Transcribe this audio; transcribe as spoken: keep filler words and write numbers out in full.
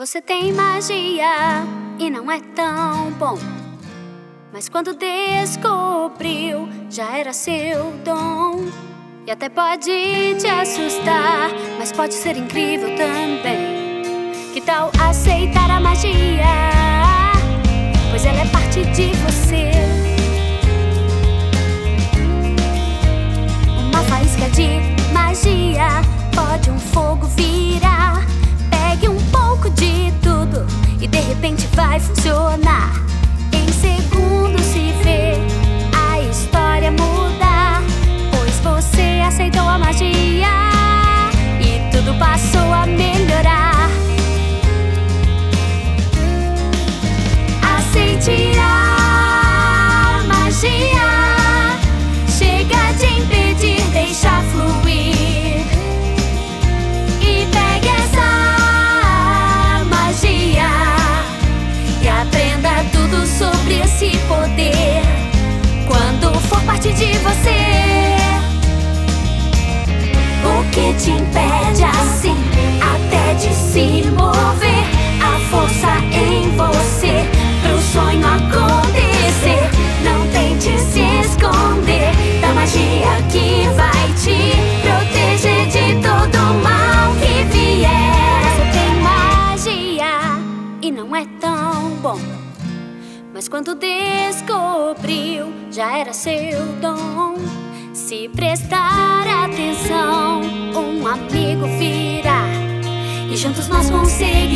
Você tem magia e não é tão bom, mas quando descobriu, já era seu dom. E até pode te assustar, mas pode ser incrível também. Que tal aceitar a magia? Pois ela é parte de você. Uma faísca de magia pode um fogo virar. Pegue um pouco de tudo e de repente vai funcionar. Em segundos se vê a história mudar, pois você aceitou a magia e tudo passou a melhorar. Aceite a magia, chega de impedir, deixa fluir. E pegue essa magia e aprenda tudo sobre esse poder. Quando for parte de você, o que te impede assim até de se mover? A força em você pro sonho acontecer. Não tente se esconder da magia que vai te proteger de todo mal que vier. Você tem magia e não é tão bom, mas quando descobriu, já era seu dom. Se prestar atenção, um amigo virá e juntos nós conseguiremos